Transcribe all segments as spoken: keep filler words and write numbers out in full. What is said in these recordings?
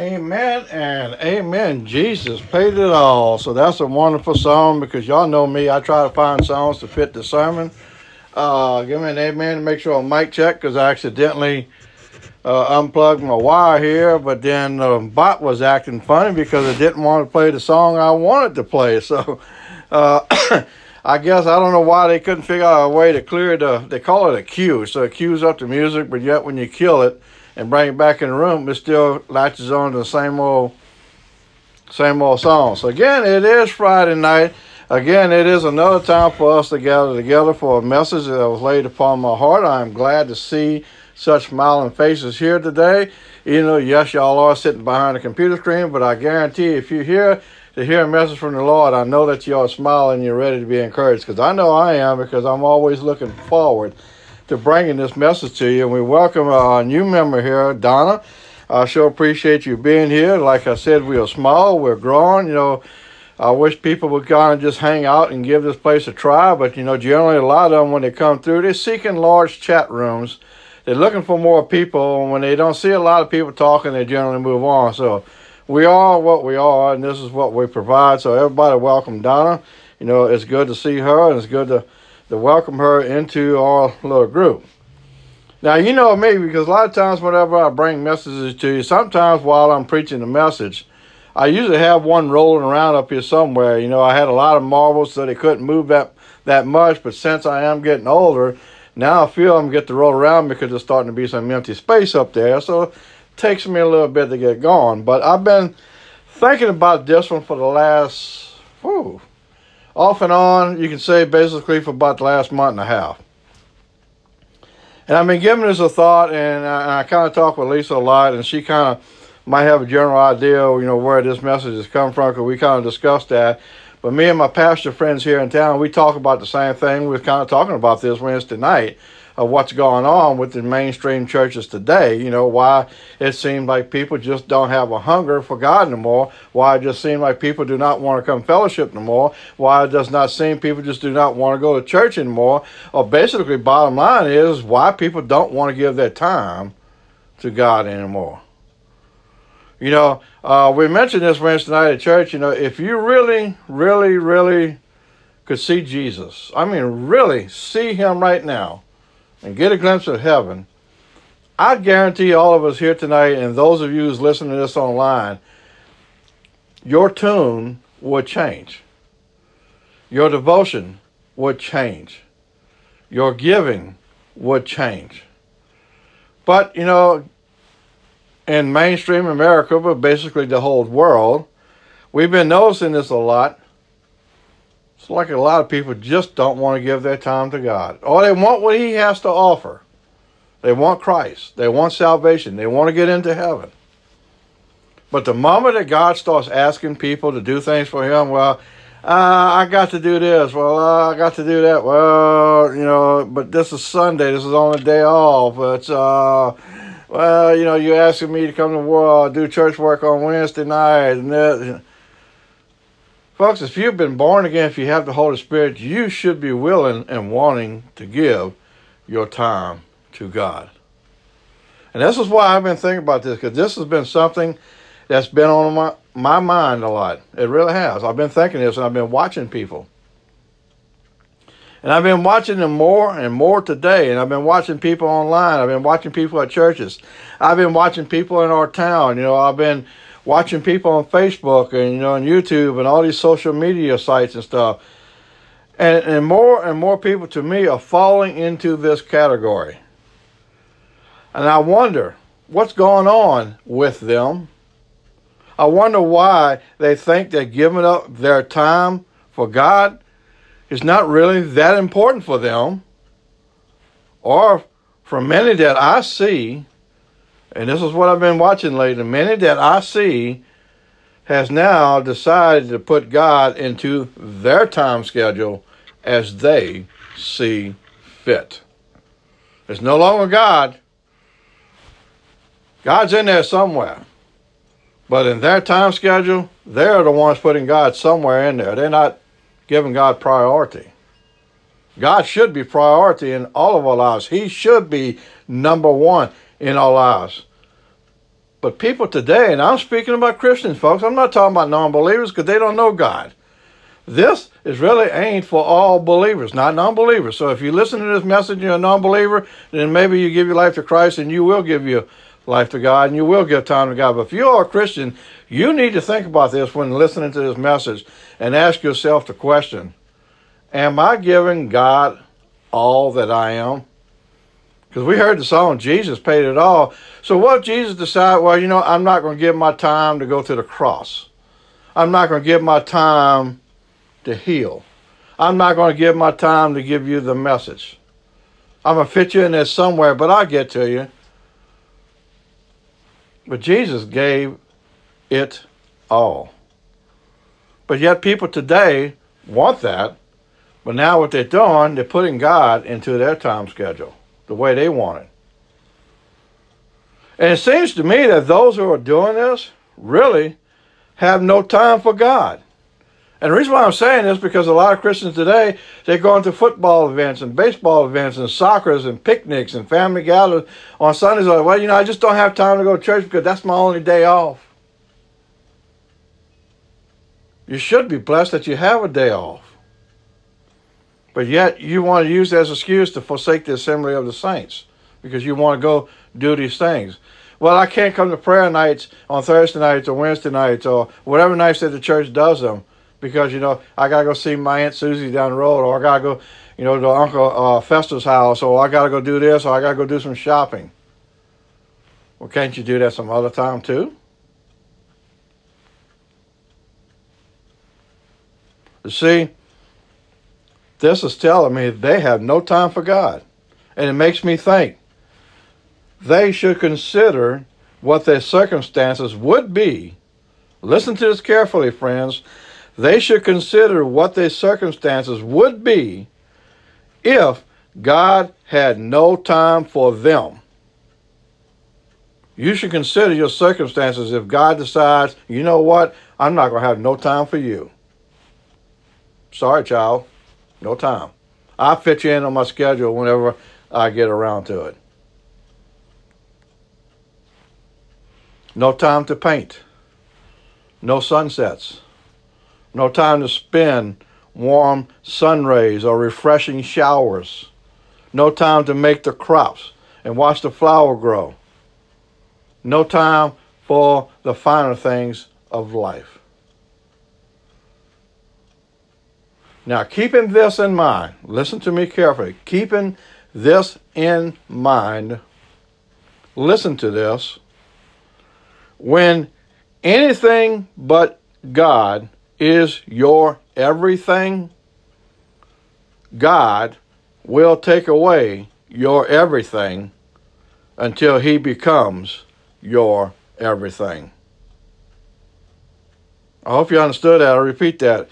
Amen and amen. Jesus paid it all. So that's a wonderful song because y'all know me. I try to find songs to fit the sermon. Uh, give me an amen to make sure I'm mic check because I accidentally uh, unplugged my wire here. But then the bot was acting funny because it didn't want to play the song I wanted to play. So uh, I guess I don't know why they couldn't figure out a way to clear the, they call it a cue. So it cues up the music, but yet when you kill it, and bring it back in the room, it still latches on to the same old, same old song. So again, it is Friday night. Again, it is another time for us to gather together for a message that was laid upon my heart. I'm glad to see such smiling faces here today. You know, yes, y'all are sitting behind a computer screen, but I guarantee if you're here to hear a message from the Lord, I know that you are smiling and you're ready to be encouraged, because I know I am, because I'm always looking forward to bringing this message to you. And we welcome a new member here, Donna. I sure appreciate you being here. Like I said, we are small, we're growing. You know, I wish people would kind of just hang out and give this place a try. But, you know, generally a lot of them, when they come through, they're seeking large chat rooms. They're looking for more people. And when they don't see a lot of people talking, they generally move on. So we are what we are, and this is what we provide. So everybody welcome Donna. You know, it's good to see her, and it's good to to welcome her into our little group. Now, you know me, because a lot of times whenever I bring messages to you, sometimes while I'm preaching the message, I usually have one rolling around up here somewhere. You know, I had a lot of marbles, so they couldn't move that, that much, but since I am getting older, now I feel I'm get to roll around because there's starting to be some empty space up there, so it takes me a little bit to get going. But I've been thinking about this one for the last, whew, off and on, you can say basically for about the last month and a half. And I've been giving this a thought, and I, I kind of talk with Lisa a lot, and she kind of might have a general idea, you know, where this message has come from, because we kind of discussed that. But me and my pastor friends here in town, we talk about the same thing. We were kind of talking about this Wednesday night, of what's going on with the mainstream churches today. You know, why it seems like people just don't have a hunger for God anymore, why it just seems like people do not want to come fellowship anymore, why it does not seem people just do not want to go to church anymore, or basically bottom line is why people don't want to give their time to God anymore. You know, uh, we mentioned this Wednesday night at church. You know, if you really, really, really could see Jesus, I mean really see him right now, and get a glimpse of heaven, I guarantee all of us here tonight, and those of you who's listening to this online, your tune would change. Your devotion would change. Your giving would change. But, you know, in mainstream America, but basically the whole world, we've been noticing this a lot. It's like a lot of people just don't want to give their time to God. Or they want what he has to offer. They want Christ. They want salvation. They want to get into heaven. But the moment that God starts asking people to do things for him, well, uh, I got to do this. Well, uh, I got to do that. Well, you know, but this is Sunday. This is only a day off. But, uh, well, you know, you're asking me to come to work, do church work on Wednesday night, and that. Folks, if you've been born again, if you have the Holy Spirit, you should be willing and wanting to give your time to God. And this is why I've been thinking about this, because this has been something that's been on my, my mind a lot. It really has. I've been thinking this, and I've been watching people. And I've been watching them more and more today, and I've been watching people online. I've been watching people at churches. I've been watching people in our town. You know, I've been watching people on Facebook and, you know, on YouTube and all these social media sites and stuff. And, and more and more people, to me, are falling into this category. And I wonder what's going on with them. I wonder why they think that giving up their time for God is not really that important for them. Or for many that I see, and this is what I've been watching lately, many that I see has now decided to put God into their time schedule as they see fit. It's no longer God. God's in there somewhere. But in their time schedule, they're the ones putting God somewhere in there. They're not giving God priority. God should be priority in all of our lives. He should be number one in our lives. But people today, and I'm speaking about Christians, folks, I'm not talking about non-believers because they don't know God. This is really aimed for all believers, not non-believers. So if you listen to this message and you're a non-believer, then maybe you give your life to Christ and you will give your life to God and you will give time to God. But if you are a Christian, you need to think about this when listening to this message and ask yourself the question, am I giving God all that I am? Because we heard the song, Jesus paid it all. So what if Jesus decided, well, you know, I'm not going to give my time to go to the cross. I'm not going to give my time to heal. I'm not going to give my time to give you the message. I'm going to fit you in there somewhere, but I'll get to you. But Jesus gave it all. But yet people today want that, but now what they're doing, they're putting God into their time schedule, the way they want it. And it seems to me that those who are doing this really have no time for God. And the reason why I'm saying this is because a lot of Christians today, they're going to football events and baseball events and soccer's and picnics and family gatherings on Sundays. Like, well, you know, I just don't have time to go to church because that's my only day off. You should be blessed that you have a day off. But yet you want to use that as an excuse to forsake the assembly of the saints because you want to go do these things. Well, I can't come to prayer nights on Thursday nights or Wednesday nights or whatever nights that the church does them because, you know, I got to go see my Aunt Susie down the road, or I got to go, you know, to Uncle uh, Fester's house, or I got to go do this, or I got to go do some shopping. Well, can't you do that some other time too? You see, this is telling me they have no time for God. And it makes me think they should consider what their circumstances would be. Listen to this carefully, friends. They should consider what their circumstances would be if God had no time for them. You should consider your circumstances if God decides, you know what, I'm not going to have no time for you. Sorry, child. No time. I'll fit you in on my schedule whenever I get around to it. No time to paint. No sunsets. No time to spend warm sun rays or refreshing showers. No time to make the crops and watch the flower grow. No time for the finer things of life. Now, keeping this in mind, listen to me carefully. Keeping this in mind, listen to this. When anything but God is your everything, God will take away your everything until He becomes your everything. I hope you understood that. I'll repeat that.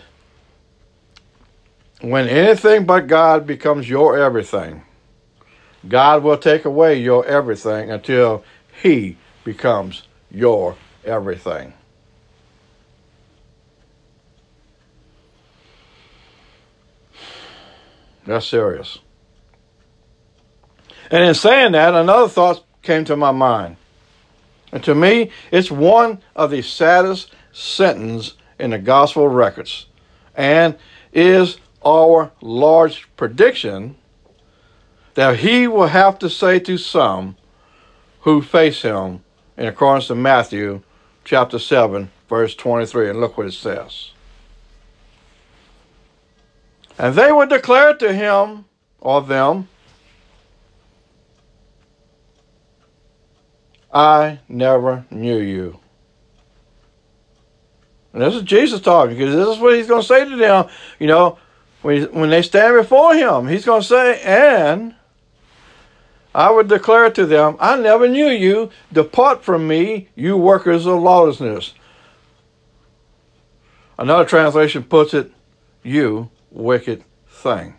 When anything but God becomes your everything, God will take away your everything until He becomes your everything. That's serious. And in saying that, another thought came to my mind. And to me, it's one of the saddest sentences in the gospel records, and is our Lord's prediction that He will have to say to some who face Him in accordance to Matthew chapter seven, verse twenty-three. And look what it says. And they would declare to Him or them, I never knew you. And this is Jesus talking, because this is what He's going to say to them, you know, when, when they stand before Him. He's going to say, and I would declare to them, I never knew you. Depart from me, you workers of lawlessness. Another translation puts it, you wicked thing.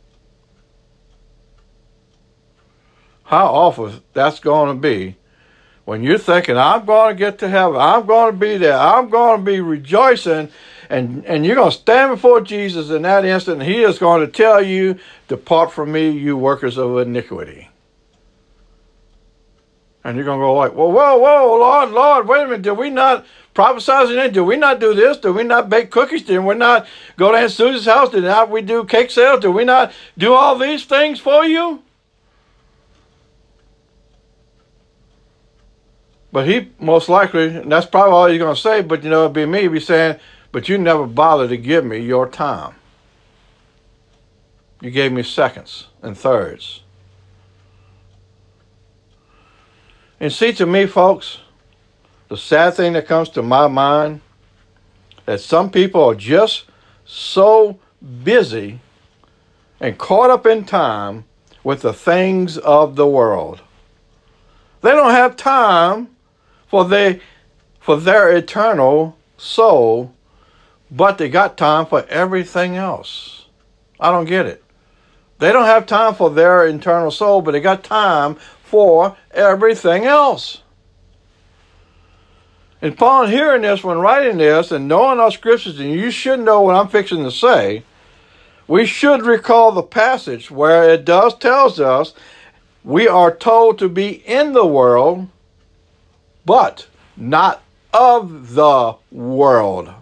How awful that's going to be when you're thinking, I'm going to get to heaven, I'm going to be there, I'm going to be rejoicing, and, and you're going to stand before Jesus in that instant, and He is going to tell you, depart from me, you workers of iniquity. And you're going to go like, well, whoa, whoa, Lord, Lord, wait a minute. Did we not prophesy in it? Did we not do this? Did we not bake cookies? Did we not go to Aunt Susie's house? Did not we do cake sales? Did we not do all these things for you? But he most likely, and that's probably all you're going to say, but you know, it'd be me, be saying, but you never bothered to give me your time. You gave me seconds and thirds. And see, to me, folks, the sad thing that comes to my mind, that some people are just so busy and caught up in time with the things of the world. They don't have time for, they, for their eternal soul, but they got time for everything else. I don't get it. They don't have time for their eternal soul, but they got time for everything else. And upon hearing this, when writing this, and knowing our scriptures, and you should know what I'm fixing to say, we should recall the passage where it does tells us we are told to be in the world, but not of the world.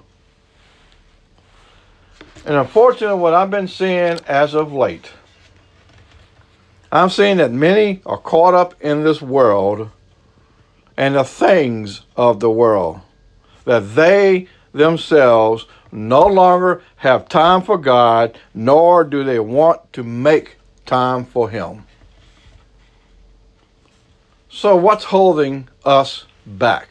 And unfortunately, what I've been seeing as of late, I'm seeing that many are caught up in this world and the things of the world, that they themselves no longer have time for God, nor do they want to make time for Him. So what's holding us back?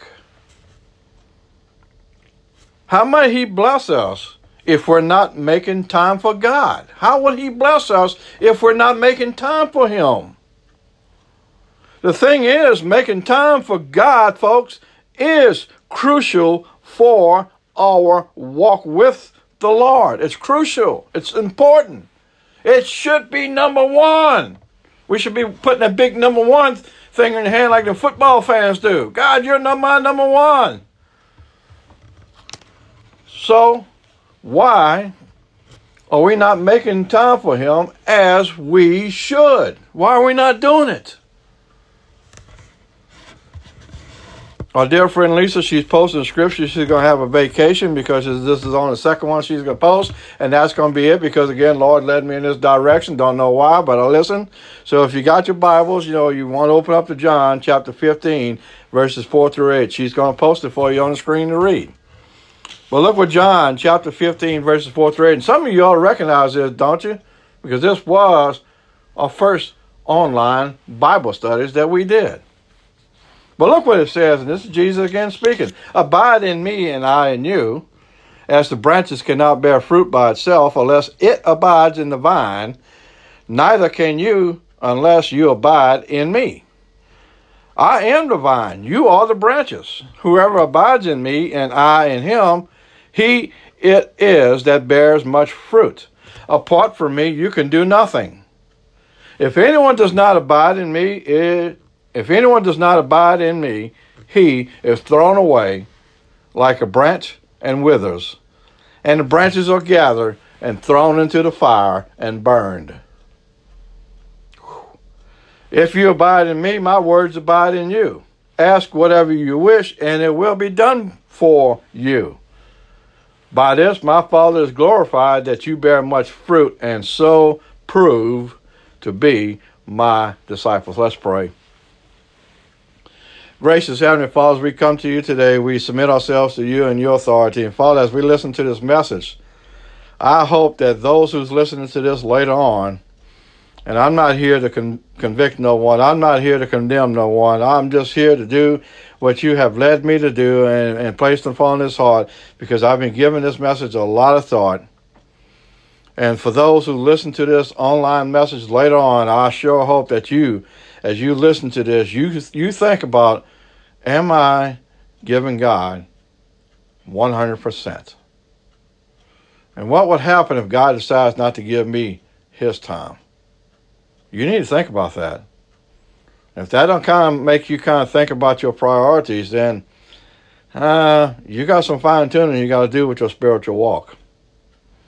How might He bless us if we're not making time for God? How would He bless us if we're not making time for Him? The thing is, making time for God, folks, is crucial for our walk with the Lord. It's crucial. It's important. It should be number one. We should be putting a big number one thing in the hand like the football fans do. God, you're my number one. So, why are we not making time for Him as we should? Why are we not doing it? Our dear friend Lisa, she's posting scripture. She's going to have a vacation because this is on the second one she's going to post. And that's going to be it because, again, Lord led me in this direction. Don't know why, but I listen. So if you got your Bibles, you know, you want to open up to John chapter fifteen, verses four through eight. She's going to post it for you on the screen to read. But look what John chapter fifteen, verses four through eight. And some of you all recognize this, don't you? Because this was our first online Bible studies that we did. But look what it says, and this is Jesus again speaking. Abide in me and I in you, as the branches cannot bear fruit by itself unless it abides in the vine, neither can you unless you abide in me. I am the vine, you are the branches. Whoever abides in me and I in him, he it is that bears much fruit. Apart from me, you can do nothing. If anyone does not abide in me, it If anyone does not abide in me, he is thrown away like a branch and withers, and the branches are gathered and thrown into the fire and burned. If you abide in me, my words abide in you. Ask whatever you wish, and it will be done for you. By this my Father is glorified, that you bear much fruit, and so prove to be my disciples. Let's pray. Gracious Heavenly Father, as we come to you today, we submit ourselves to you and your authority. And Father, as we listen to this message, I hope that those who's listening to this later on, and I'm not here to con- convict no one, I'm not here to condemn no one, I'm just here to do what you have led me to do and, and placed upon this heart, because I've been giving this message a lot of thought. And for those who listen to this online message later on, I sure hope that you, as you listen to this, you you think about, am I giving God one hundred percent? And what would happen if God decides not to give me his time? You need to think about that. If that don't kind of make you kind of think about your priorities, then uh, you got some fine tuning you got to do with your spiritual walk.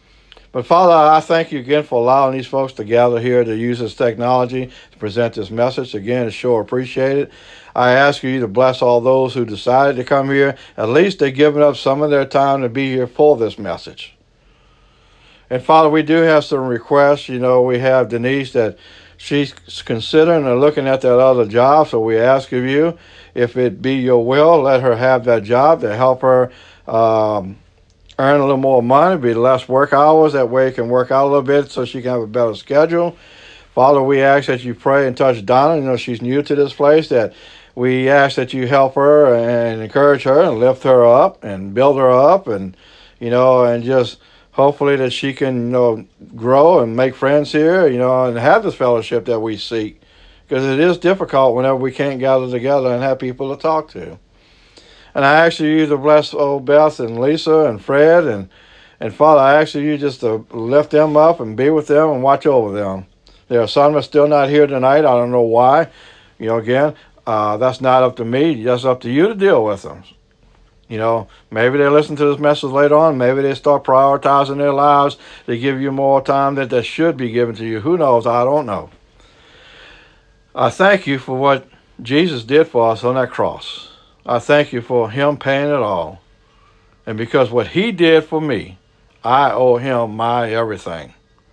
But Father, I thank you again for allowing these folks to gather here to use this technology to present this message. Again, it's sure appreciated. I ask you to bless all those who decided to come here. At least they've given up some of their time to be here for this message. And Father, we do have some requests. You know, we have Denise that she's considering or looking at that other job. So we ask of you, if it be your will, let her have that job to help her um, earn a little more money, be less work hours. That way it can work out a little bit so she can have a better schedule. Father, we ask that you pray and touch Donna. You know, she's new to this place, that we ask that you help her and encourage her and lift her up and build her up, and, you know, and just hopefully that she can, you know, grow and make friends here, you know, and have this fellowship that we seek. Because it is difficult whenever we can't gather together and have people to talk to. And I ask you to bless old Beth and Lisa and Fred. And, and Father, I ask you just to lift them up and be with them and watch over them. Their son is still not here tonight. I don't know why. You know, again, uh, that's not up to me. That's up to you to deal with them. You know, maybe they listen to this message later on. Maybe they start prioritizing their lives. They give you more time that they should be given to you. Who knows? I don't know. I thank you for what Jesus did for us on that cross. I thank you for him paying it all. And because what he did for me, I owe him my everything.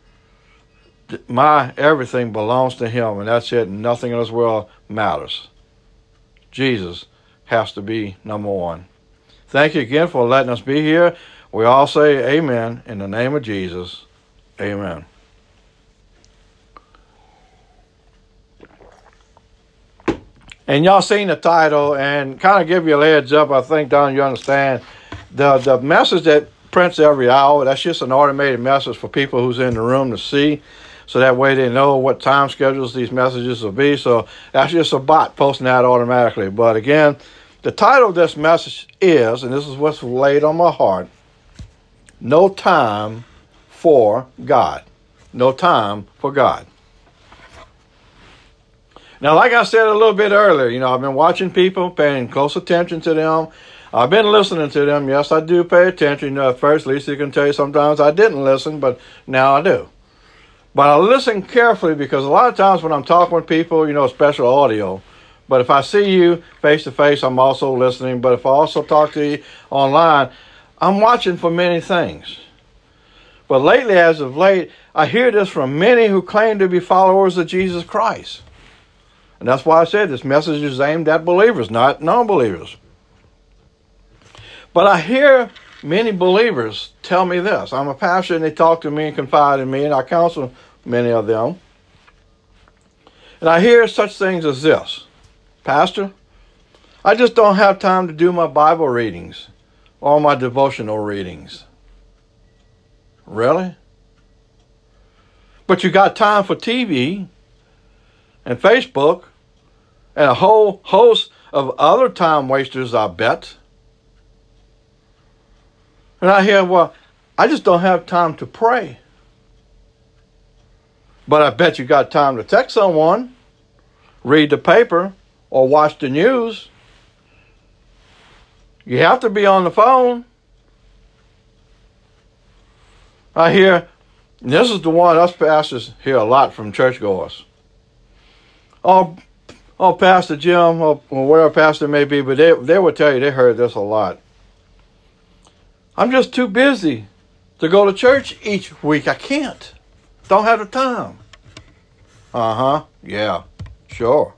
My everything belongs to him, and that's it. Nothing in this world matters. Jesus has to be number one. Thank you again for letting us be here. We all say amen in the name of Jesus. Amen. And y'all seen the title, and kind of give you a heads up. I think, Don, you understand. The, the message that prints every hour, that's just an automated message for people who's in the room to see. So that way they know what time schedules these messages will be. So that's just a bot posting that automatically. But again, the title of this message is, and this is what's laid on my heart, No Time for God. No time for God. Now, like I said a little bit earlier, you know, I've been watching people, paying close attention to them. I've been listening to them. Yes, I do pay attention. You know, at first, Lisa can tell you sometimes I didn't listen, but now I do. But I listen carefully, because a lot of times when I'm talking with people, you know, special audio. But if I see you face to face, I'm also listening. But if I also talk to you online, I'm watching for many things. But lately, as of late, I hear this from many who claim to be followers of Jesus Christ. And that's why I said this message is aimed at believers, not non-believers. But I hear many believers tell me this. I'm a pastor, and they talk to me and confide in me, and I counsel many of them. And I hear such things as this. Pastor, I just don't have time to do my Bible readings or my devotional readings. Really? But you got time for T V and Facebook and a whole host of other time wasters, I bet. And I hear, well, I just don't have time to pray. But I bet you got time to text someone, read the paper, or watch the news. You have to be on the phone. I hear, and this is the one us pastors hear a lot from churchgoers. Oh, oh, Pastor Jim, or, or whatever pastor may be, but they, they will tell you they heard this a lot. I'm just too busy to go to church each week. I can't. Don't have the time. Uh-huh. Yeah, sure.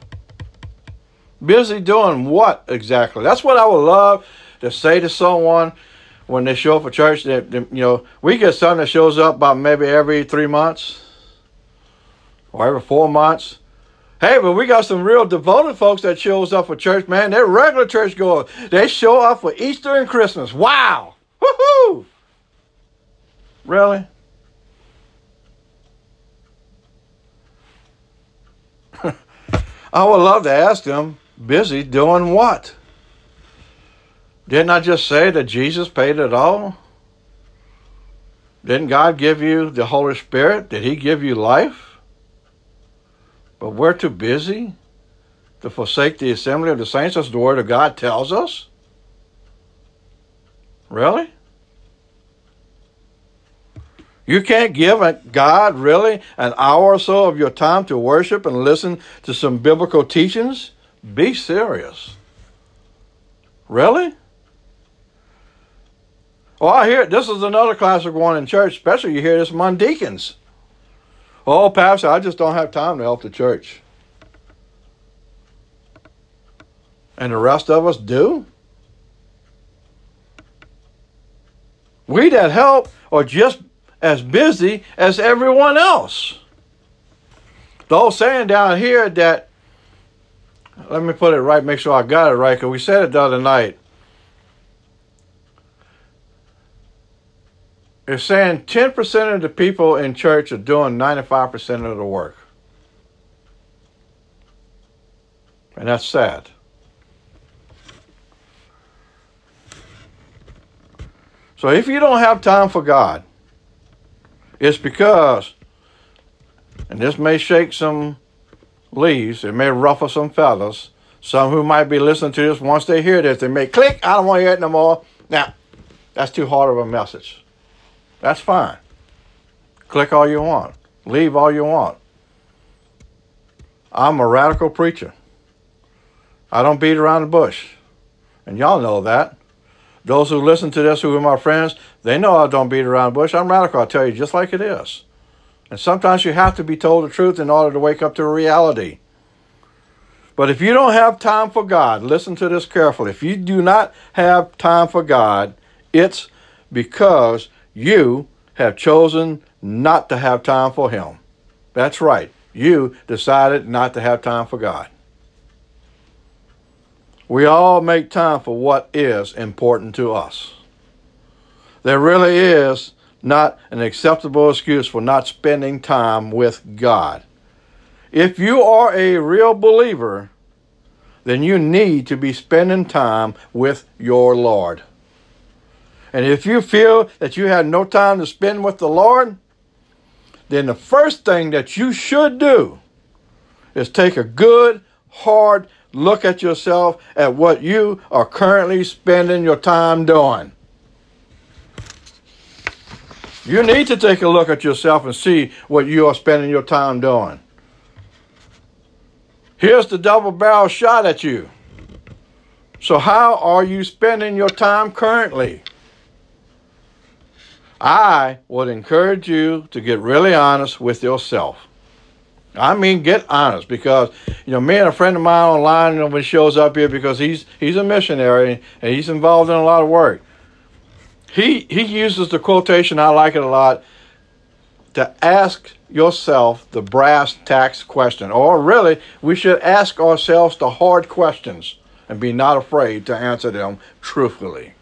Busy doing what exactly? That's what I would love to say to someone when they show up for church. That, that, you know, we get someone that shows up about maybe every three months or every four months. Hey, but we got some real devoted folks that shows up for church, man. They're regular church goers. They show up for Easter and Christmas. Wow. Woohoo! Really? I would love to ask them, busy doing what? Didn't I just say that Jesus paid it all? Didn't God give you the Holy Spirit? Did he give you life? But we're too busy to forsake the assembly of the saints, as the Word of God tells us? Really? You can't give a God really an hour or so of your time to worship and listen to some biblical teachings? Be serious. Really? Well, I hear this is another classic one in church, especially you hear this among deacons. Oh, Pastor, I just don't have time to help the church. And the rest of us do? We that help are just as busy as everyone else. The old saying down here that, let me put it right, make sure I got it right, because we said it the other night. It's saying ten percent of the people in church are doing ninety-five percent of the work. And that's sad. So if you don't have time for God, it's because, and this may shake some leaves, it may ruffle some feathers. Some who might be listening to this, once they hear this, they may click, I don't want to hear it no more. Now, that's too hard of a message. That's fine. Click all you want. Leave all you want. I'm a radical preacher. I don't beat around the bush. And y'all know that. Those who listen to this, who are my friends, they know I don't beat around the bush. I'm radical, I'll tell you, just like it is. And sometimes you have to be told the truth in order to wake up to reality. But if you don't have time for God, listen to this carefully. If you do not have time for God, it's because you have chosen not to have time for Him. That's right. You decided not to have time for God. We all make time for what is important to us. There really is not an acceptable excuse for not spending time with God. If you are a real believer, then you need to be spending time with your Lord. And if you feel that you have no time to spend with the Lord, then the first thing that you should do is take a good, hard look at yourself at what you are currently spending your time doing. You need to take a look at yourself and see what you are spending your time doing. Here's the double barrel shot at you. So how are you spending your time currently? I would encourage you to get really honest with yourself. I mean, get honest, because, you know, me and a friend of mine online, you know, when he shows up here, because he's he's a missionary and he's involved in a lot of work. He he uses the quotation, I like it a lot, to ask yourself the brass tacks question. Or really, we should ask ourselves the hard questions and be not afraid to answer them truthfully.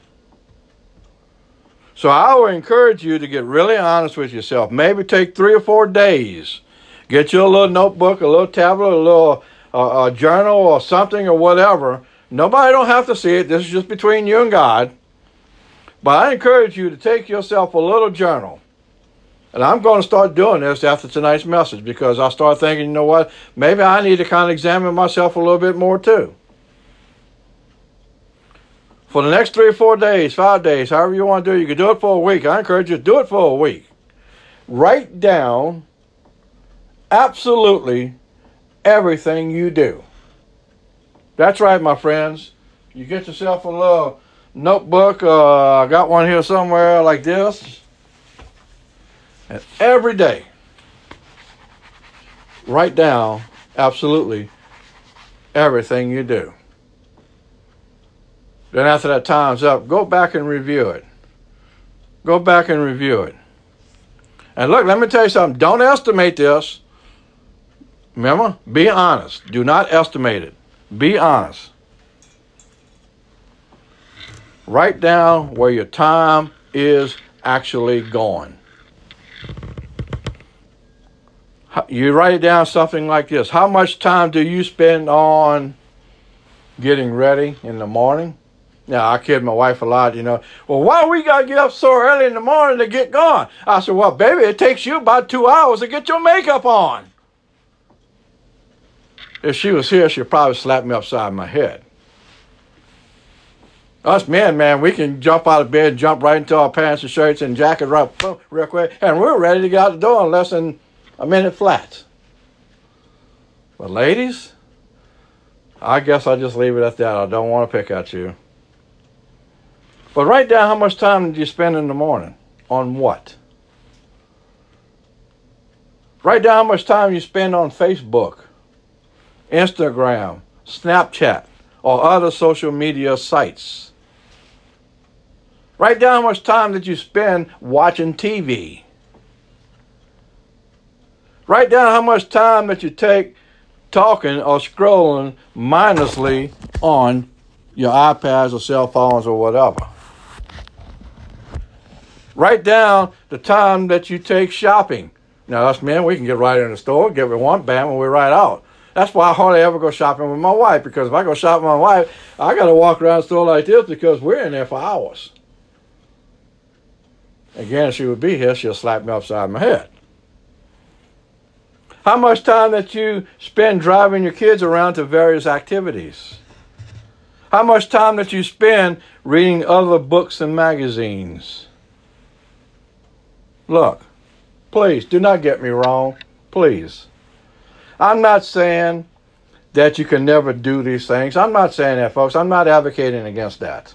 So I would encourage you to get really honest with yourself. Maybe take three or four days. Get you a little notebook, a little tablet, a little uh, a journal or something or whatever. Nobody don't have to see it. This is just between you and God. But I encourage you to take yourself a little journal. And I'm going to start doing this after tonight's message, because I start thinking, you know what, maybe I need to kind of examine myself a little bit more too. For the next three or four days, five days, however you want to do it, you can do it for a week. I encourage you to do it for a week. Write down absolutely everything you do. That's right, my friends. You get yourself a little notebook. Uh, I got one here somewhere like this. And every day, write down absolutely everything you do. Then after that time's up, go back and review it. Go back and review it. And look, let me tell you something. Don't estimate this. Remember, be honest. Do not estimate it. Be honest. Write down where your time is actually going. You write it down something like this. How much time do you spend on getting ready in the morning? Now, I kid my wife a lot, you know. Well, why we got to get up so early in the morning to get going? I said, well, baby, it takes you about two hours to get your makeup on. If she was here, she'd probably slap me upside my head. Us men, man, we can jump out of bed, jump right into our pants and shirts and jackets right boom, real quick, and we're ready to get out the door in less than a minute flat. But ladies, I guess I'll just leave it at that. I don't want to pick at you. But write down how much time did you spend in the morning on what? Write down how much time you spend on Facebook, Instagram, Snapchat, or other social media sites. Write down how much time that you spend watching T V. Write down how much time that you take talking or scrolling mindlessly on your iPads or cell phones or whatever. Write down the time that you take shopping. Now, us men, we can get right in the store, get what we want, bam, and we're right out. That's why I hardly ever go shopping with my wife, because if I go shopping with my wife, I got to walk around the store like this because we're in there for hours. Again, if she would be here, she'll slap me upside my head. How much time that you spend driving your kids around to various activities? How much time that you spend reading other books and magazines? Look, please, do not get me wrong. Please. I'm not saying that you can never do these things. I'm not saying that, folks. I'm not advocating against that.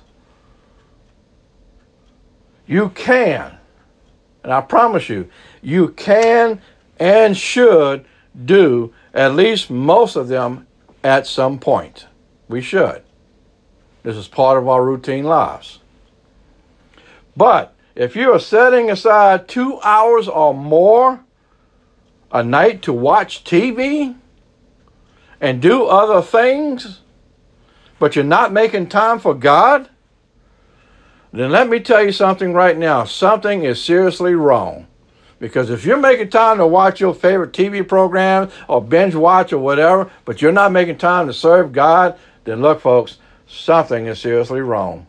You can, and I promise you, you can and should do at least most of them at some point. We should. This is part of our routine lives. But if you are setting aside two hours or more a night to watch T V and do other things, but you're not making time for God, then let me tell you something right now. Something is seriously wrong. Because if you're making time to watch your favorite T V program or binge watch or whatever, but you're not making time to serve God, then look, folks, something is seriously wrong.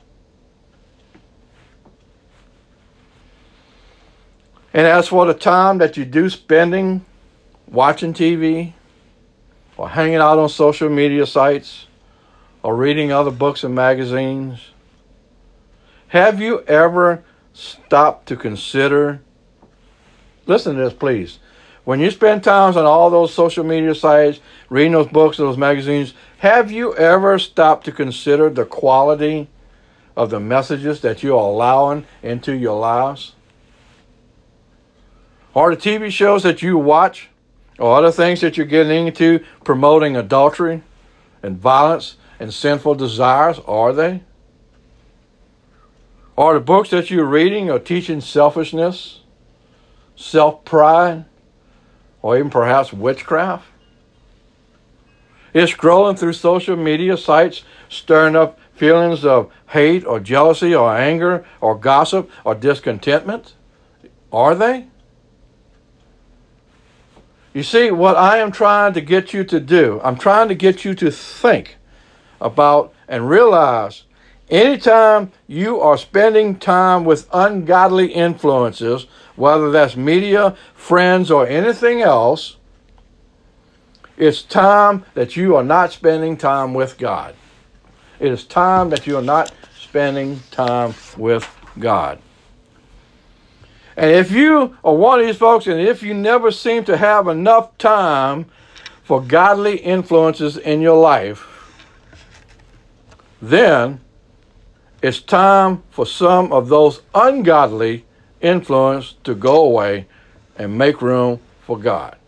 And as for the time that you do spending watching T V or hanging out on social media sites or reading other books and magazines, have you ever stopped to consider, listen to this please, when you spend times on all those social media sites, reading those books, those magazines, have you ever stopped to consider the quality of the messages that you're allowing into your lives? Or the T V shows that you watch, or other things that you're getting into promoting adultery and violence and sinful desires, are they? Are the books that you're reading or teaching selfishness, self-pride, or even perhaps witchcraft? Is scrolling through social media sites stirring up feelings of hate or jealousy or anger or gossip or discontentment? Are they? You see, what I am trying to get you to do, I'm trying to get you to think about and realize anytime you are spending time with ungodly influences, whether that's media, friends, or anything else, it's time that you are not spending time with God. It is time that you are not spending time with God. And if you are one of these folks, and if you never seem to have enough time for godly influences in your life, then it's time for some of those ungodly influence to go away and make room for God.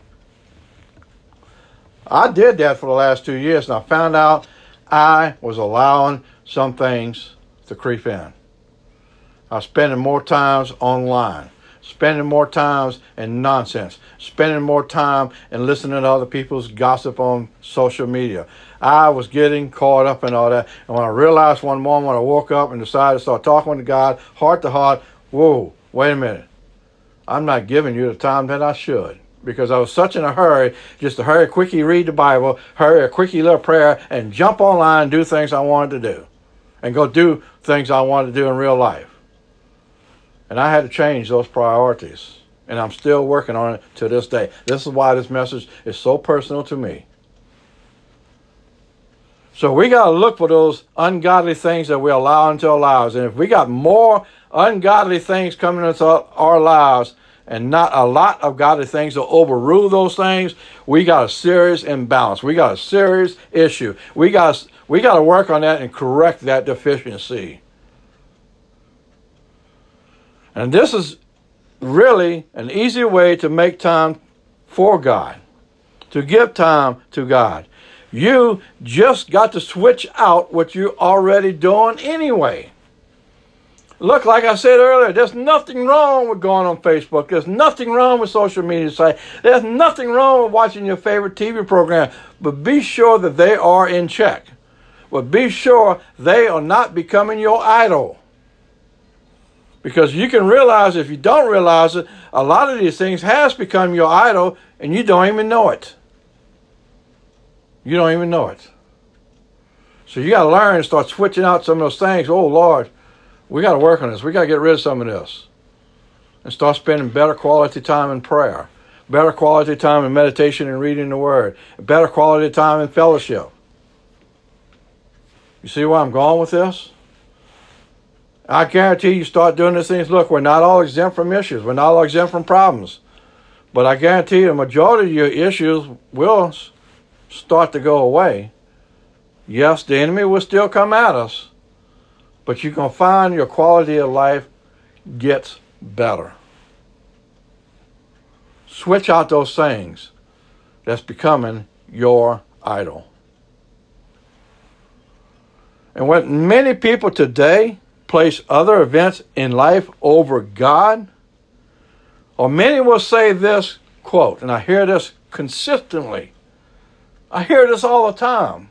I did that for the last two years, and I found out I was allowing some things to creep in. I was spending more times online, spending more times in nonsense, spending more time in listening to other people's gossip on social media. I was getting caught up in all that. And when I realized one morning when I woke up and decided to start talking to God, heart to heart, whoa, wait a minute. I'm not giving you the time that I should. Because I was such in a hurry, just to hurry, quickie read the Bible, hurry, a quickie little prayer, and jump online and do things I wanted to do. And go do things I wanted to do in real life. And I had to change those priorities. And I'm still working on it to this day. This is why this message is so personal to me. So we got to look for those ungodly things that we allow into our lives. And if we got more ungodly things coming into our lives and not a lot of godly things to overrule those things, we got a serious imbalance. We got a serious issue. We got we got to work on that and correct that deficiency. And this is really an easy way to make time for God, to give time to God. You just got to switch out what you're already doing anyway. Look, like I said earlier, there's nothing wrong with going on Facebook. There's nothing wrong with social media sites. There's nothing wrong with watching your favorite T V program. But be sure that they are in check. But be sure they are not becoming your idol. Because you can realize, if you don't realize it, a lot of these things has become your idol and you don't even know it. You don't even know it. So you got to learn and start switching out some of those things. Oh, Lord, we got to work on this. We got to get rid of some of this. And start spending better quality time in prayer. Better quality time in meditation and reading the Word. Better quality time in fellowship. You see where I'm going with this? I guarantee you start doing these things. Look, we're not all exempt from issues. We're not all exempt from problems. But I guarantee you the majority of your issues will start to go away. Yes, the enemy will still come at us, but you're going to find your quality of life gets better. Switch out those things that's becoming your idol. And what many people today place other events in life over God, or many will say this quote, and I hear this consistently. I hear this all the time.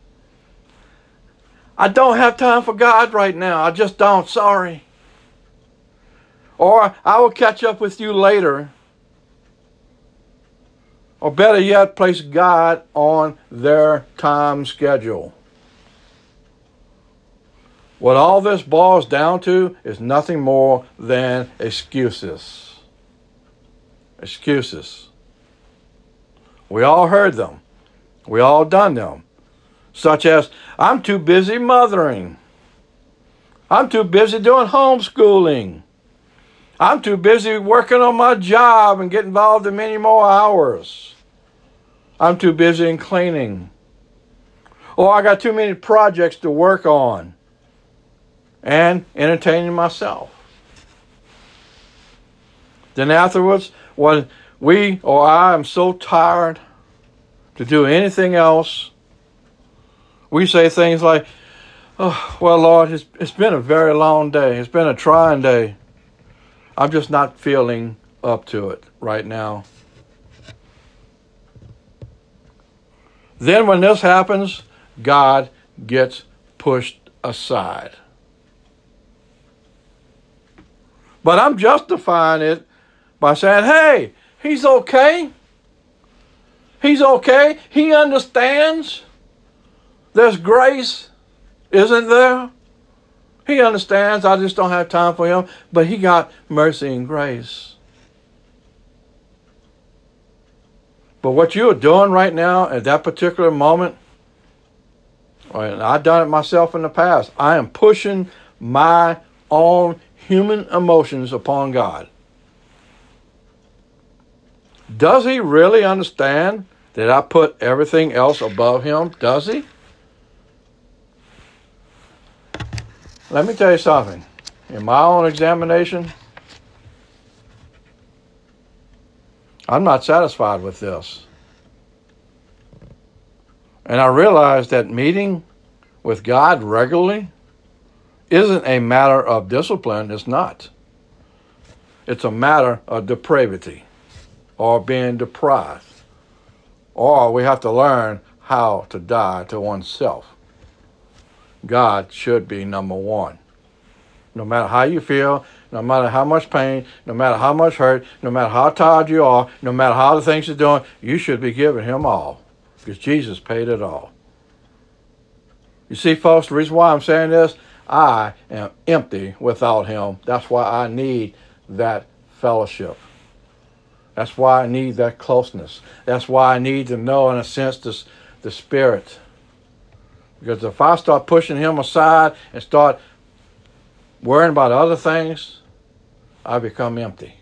I don't have time for God right now. I just don't. Sorry. Or I will catch up with you later. Or better yet, place God on their time schedule. What all this boils down to is nothing more than excuses. Excuses. We all heard them. We all done them. Such as, I'm too busy mothering. I'm too busy doing homeschooling. I'm too busy working on my job and get involved in many more hours. I'm too busy in cleaning. Or I got too many projects to work on. And entertaining myself. Then afterwards, when we or I am so tired to do anything else, we say things like, oh, well, Lord, it's, it's been a very long day. It's been a trying day. I'm just not feeling up to it right now. Then when this happens, God gets pushed aside. But I'm justifying it by saying, hey, he's okay. He's okay. He understands. There's grace, isn't there? He understands. I just don't have time for him. But he got mercy and grace. But what you're doing right now at that particular moment, and I've done it myself in the past, I am pushing my own human emotions upon God. Does he really understand that I put everything else above him? Does he? Let me tell you something. In my own examination, I'm not satisfied with this. And I realize that meeting with God regularly isn't a matter of discipline. It's not. It's a matter of depravity or being deprived. Or we have to learn how to die to oneself. God should be number one. No matter how you feel, no matter how much pain, no matter how much hurt, no matter how tired you are, no matter how the things are doing, you should be giving him all. Because Jesus paid it all. You see, folks, the reason why I'm saying this, I am empty without him. That's why I need that fellowship. That's why I need that closeness. That's why I need to know, in a sense, this, the Spirit. Because if I start pushing him aside and start worrying about other things, I become empty.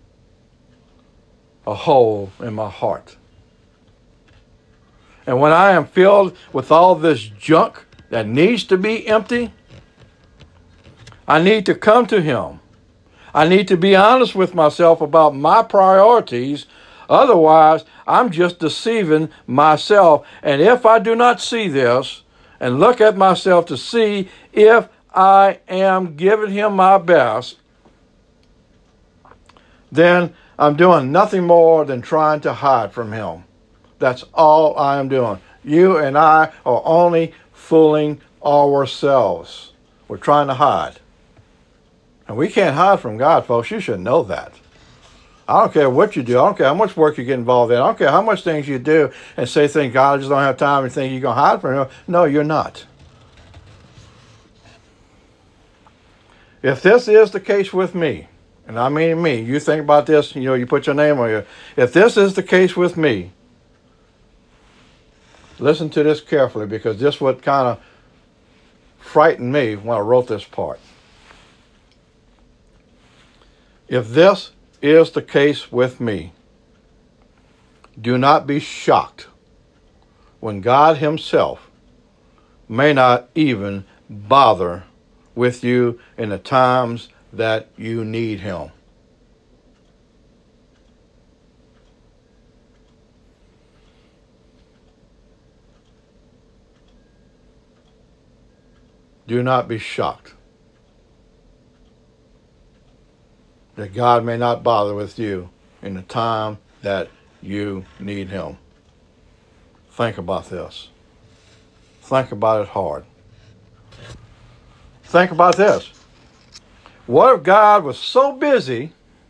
A hole in my heart. And when I am filled with all this junk that needs to be empty, I need to come to him. I need to be honest with myself about my priorities. Otherwise, I'm just deceiving myself. And if I do not see this and look at myself to see if I am giving him my best, then I'm doing nothing more than trying to hide from him. That's all I am doing. You and I are only fooling ourselves. We're trying to hide. And we can't hide from God, folks. You should know that. I don't care what you do. I don't care how much work you get involved in. I don't care how much things you do and say things, God, I just don't have time, and think you're going to hide from him. No, you're not. If this is the case with me, and I mean me, you think about this, you know, you put your name on here. If this is the case with me, listen to this carefully, because this would kind of frighten me when I wrote this part. If this is the case with me, do not be shocked when God himself may not even bother with you in the times that you need him. Do not be shocked that God may not bother with you in the time that you need him. Think about this. Think about it hard. Think about this. What if God was so busy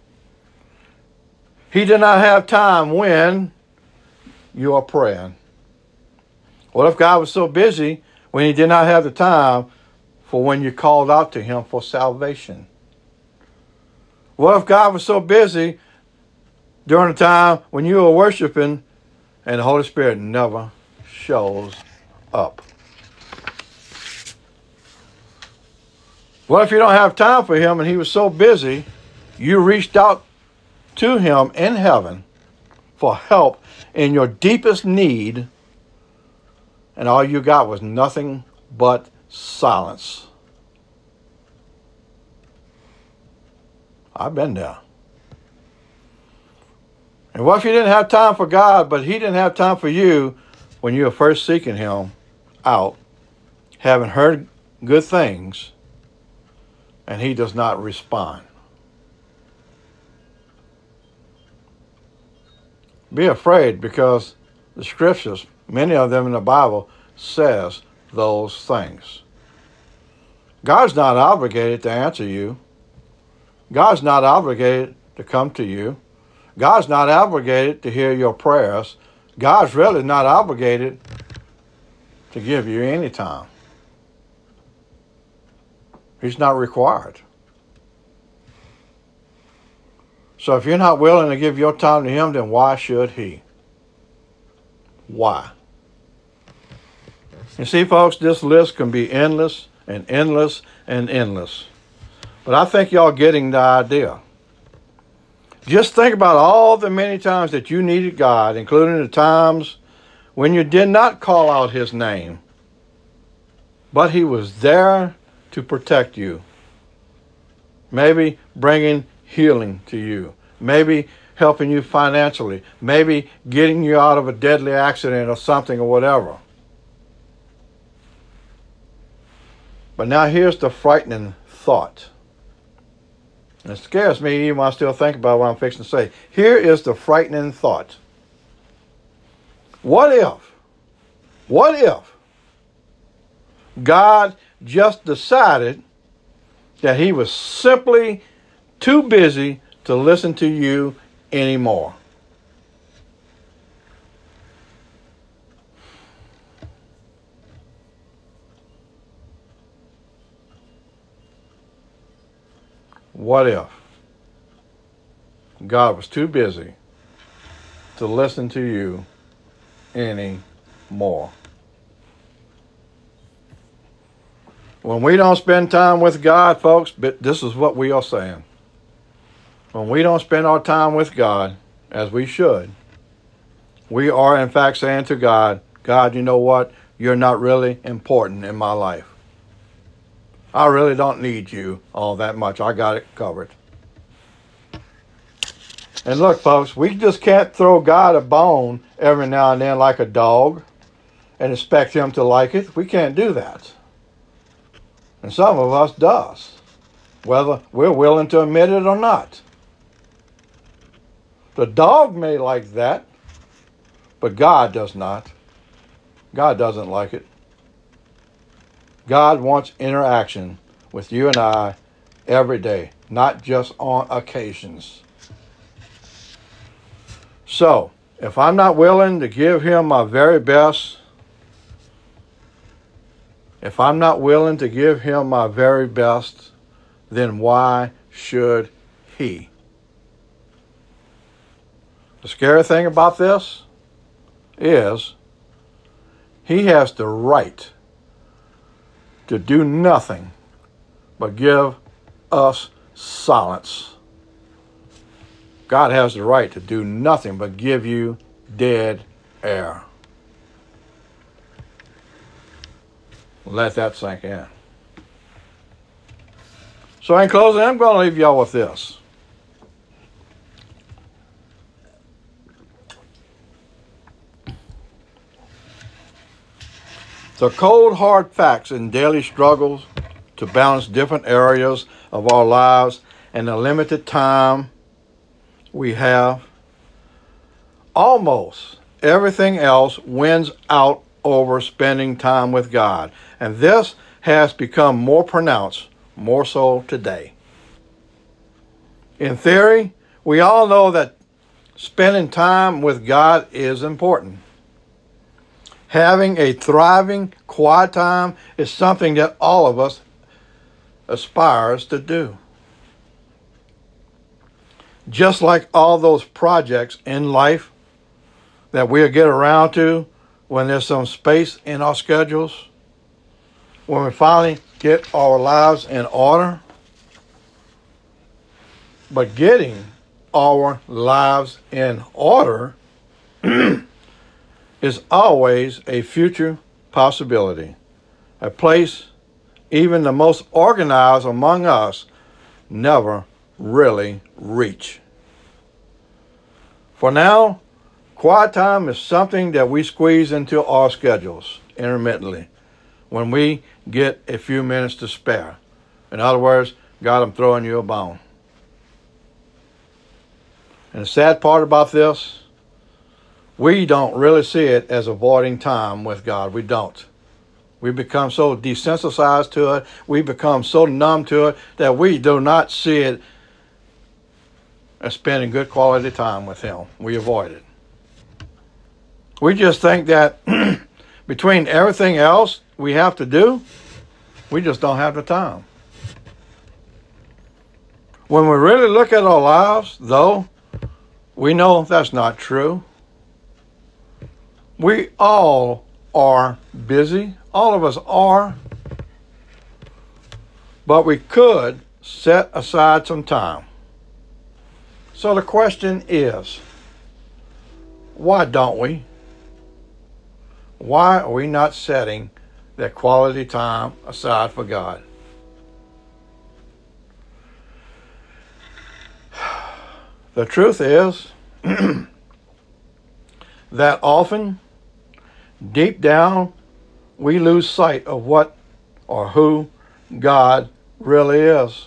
he did not have time when you are praying? What if God was so busy when he did not have the time for when you called out to him for salvation? What if God was so busy during the time when you were worshiping and the Holy Spirit never shows up? What if you don't have time for him and he was so busy you reached out to him in heaven for help in your deepest need and all you got was nothing but silence? I've been there. And what if you didn't have time for God, but he didn't have time for you when you were first seeking him out, having heard good things, and he does not respond? Be afraid, because the scriptures, many of them in the Bible, says those things. God's not obligated to answer you. God's not obligated to come to you. God's not obligated to hear your prayers. God's really not obligated to give you any time. He's not required. So if you're not willing to give your time to him, then why should he? Why? You see, folks, this list can be endless and endless and endless. But I think y'all getting the idea. Just think about all the many times that you needed God, including the times when you did not call out his name, but he was there to protect you. Maybe bringing healing to you. Maybe helping you financially. Maybe getting you out of a deadly accident or something or whatever. But now here's the frightening thought. And it scares me even when I still think about what I'm fixing to say. Here is the frightening thought. What if, what if God just decided that he was simply too busy to listen to you anymore? What if God was too busy to listen to you anymore? When we don't spend time with God, folks, but this is what we are saying. When we don't spend our time with God, as we should, we are in fact saying to God, God, you know what? You're not really important in my life. I really don't need you all that much. I got it covered. And look, folks, we just can't throw God a bone every now and then like a dog and expect him to like it. We can't do that. And some of us does, whether we're willing to admit it or not. The dog may like that, but God does not. God doesn't like it. God wants interaction with you and I every day, not just on occasions. So, if I'm not willing to give him my very best, if I'm not willing to give him my very best, then why should he? The scary thing about this is he has the right to do nothing but give us silence. God has the right to do nothing but give you dead air. Let that sink in. So in closing, I'm going to leave y'all with this. The cold, hard facts in daily struggles to balance different areas of our lives and the limited time we have. Almost everything else wins out over spending time with God. And this has become more pronounced, more so today. In theory, we all know that spending time with God is important. Having a thriving, quiet time is something that all of us aspires to do. Just like all those projects in life that we'll get around to when there's some space in our schedules, when we finally get our lives in order. But getting our lives in order is always a future possibility, a place even the most organized among us never really reach. For now, quiet time is something that we squeeze into our schedules intermittently when we get a few minutes to spare. In other words, God, I'm throwing you a bone. And the sad part about this, we don't really see it as avoiding time with God. We don't. We become so desensitized to it, we become so numb to it, that we do not see it as spending good quality time with him. We avoid it. We just think that between everything else we have to do, we just don't have the time. When we really look at our lives, though, we know that's not true. We all are busy. All of us are. But we could set aside some time. So the question is, why don't we? Why are we not setting that quality time aside for God? The truth is that often, deep down, we lose sight of what or who God really is,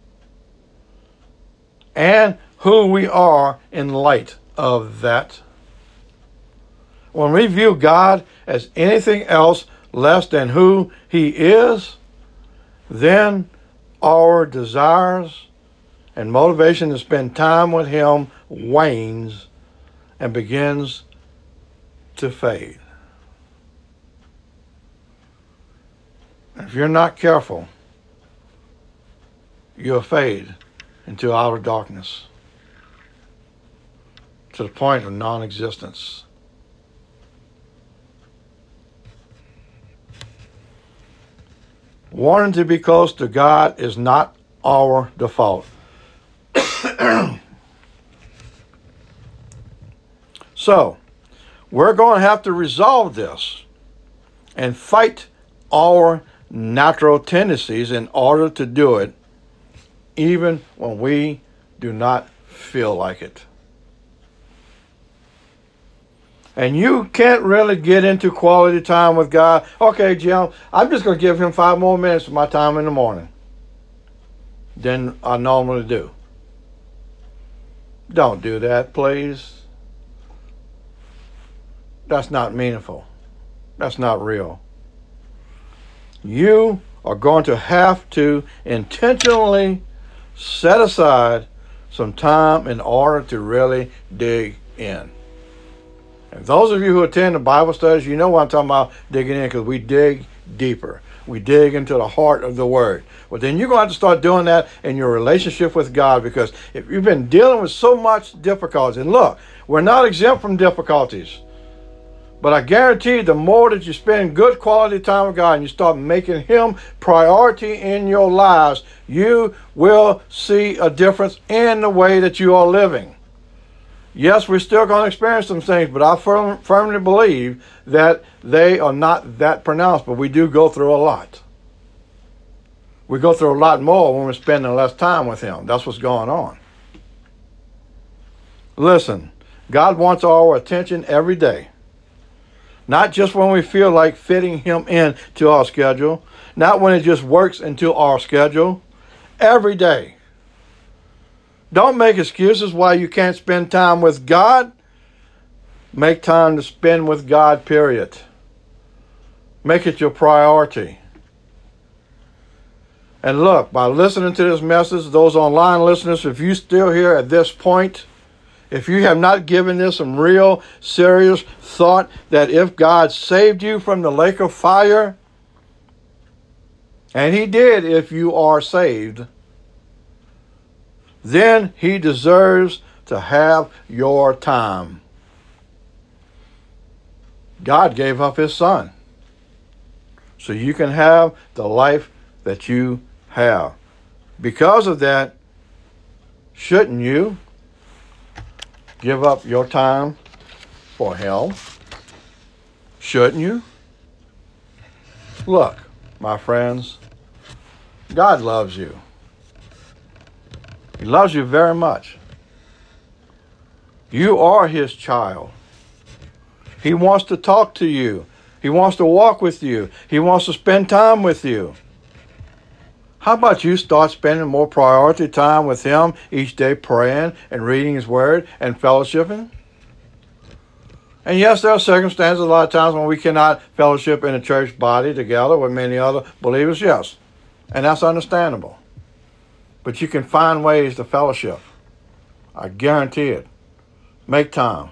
and who we are in light of that. When we view God as anything else less than who he is, then our desires and motivation to spend time with him wanes and begins to fade. If you're not careful, you'll fade into outer darkness to the point of non-existence. Wanting to be close to God is not our default. So, we're going to have to resolve this and fight our natural tendencies in order to do it, even when we do not feel like it. And you can't really get into quality time with God. Okay, Jim, I'm just going to give him five more minutes of my time in the morning than I normally do. Don't do that, please. That's not meaningful. That's not real. You are going to have to intentionally set aside some time in order to really dig in. And those of you who attend the Bible studies, you know what I'm talking about digging in, because we dig deeper. We dig into the heart of the Word. Well, then you're going to have to start doing that in your relationship with God, because if you've been dealing with so much difficulty, and look, we're not exempt from difficulties, but I guarantee the more that you spend good quality time with God and you start making Him priority in your lives, you will see a difference in the way that you are living. Yes, we're still going to experience some things, but I firm, firmly believe that they are not that pronounced, but we do go through a lot. We go through a lot more when we're spending less time with Him. That's what's going on. Listen, God wants our attention every day. Not just when we feel like fitting Him in to our schedule. Not when it just works into our schedule. Every day. Don't make excuses why you can't spend time with God. Make time to spend with God, period. Make it your priority. And look, by listening to this message, those online listeners, if you're still here at this point, if you have not given this some real serious thought that if God saved you from the lake of fire, and He did if you are saved, then He deserves to have your time. God gave up His Son so you can have the life that you have. Because of that, shouldn't you give up your time for Him? Shouldn't you? Look, my friends, God loves you. He loves you very much. You are His child. He wants to talk to you. He wants to walk with you. He wants to spend time with you. How about you start spending more priority time with Him each day, praying and reading His Word and fellowshipping? And yes, there are circumstances a lot of times when we cannot fellowship in a church body together with many other believers, yes. And that's understandable. But you can find ways to fellowship. I guarantee it. Make time.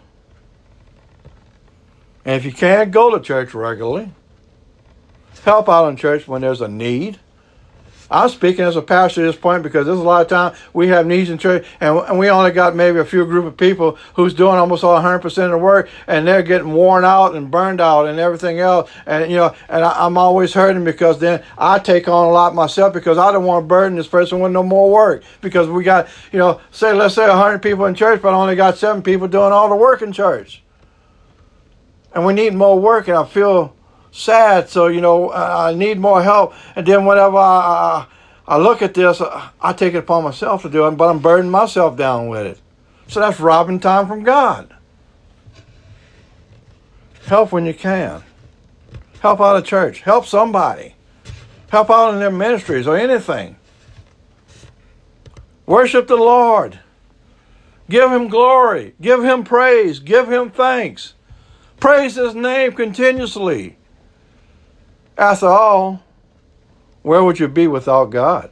And if you can't go to church regularly, help out in church when there's a need. I'm speaking as a pastor at this point because there's a lot of time we have needs in church, and, and we only got maybe a few group of people who's doing almost all one hundred percent of the work, and they're getting worn out and burned out and everything else. And you know, and I, I'm always hurting because then I take on a lot myself because I don't want to burden this person with no more work, because we got, you know, say let's say one hundred people in church, but I only got seven people doing all the work in church, and we need more work, and I feel sad, so you know I need more help. And then whenever I, I, I look at this, I take it upon myself to do it, but I'm burdening myself down with it. So that's robbing time from God. Help when you can. Help out a church. Help somebody. Help out in their ministries or anything. Worship the Lord. Give Him glory. Give Him praise. Give Him thanks. Praise His name continuously. After all, where would you be without God?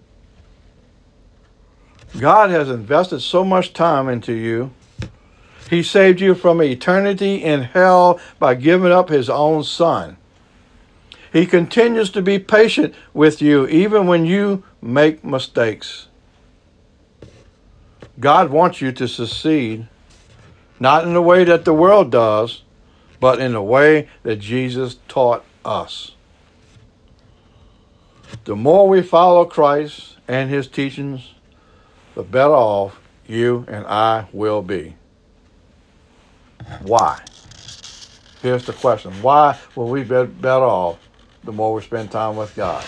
God has invested so much time into you. He saved you from eternity in hell by giving up His own Son. He continues to be patient with you even when you make mistakes. God wants you to succeed, not in the way that the world does, but in the way that Jesus taught us. The more we follow Christ and his teachings, the better off you and I will be. Why? Here's the question. Why will we be better off the more we spend time with God?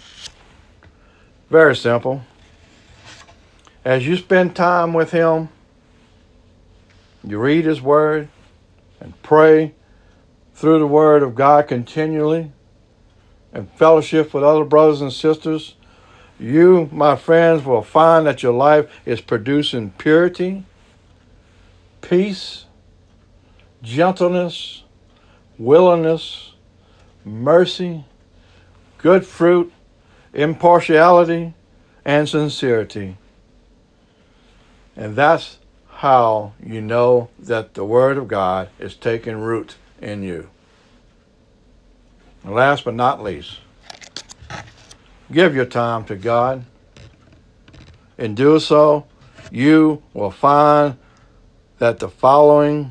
Very simple. As you spend time with him, you read his word and pray through the word of God continually and fellowship with other brothers and sisters, you, my friends, will find that your life is producing purity, peace, gentleness, willingness, mercy, good fruit, impartiality, and sincerity. And that's how you know that the Word of God is taking root in you. And last but not least, give your time to God. In doing so, you will find that the following,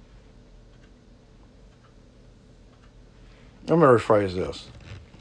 let me rephrase this.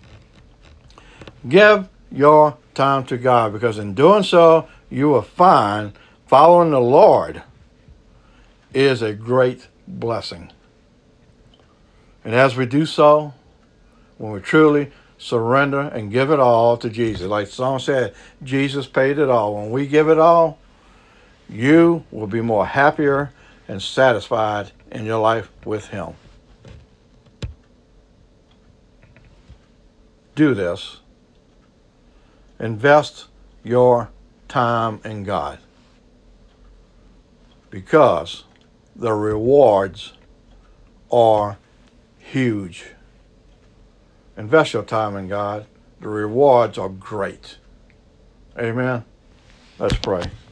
Give your time to God, because in doing so, you will find following the Lord is a great blessing. And as we do so, when we truly surrender and give it all to Jesus, like the song said, Jesus paid it all. When we give it all, you will be more happier and satisfied in your life with him. Do this. Invest your time in God, because the rewards are huge. Invest your time in God. The rewards are great. Amen. Let's pray.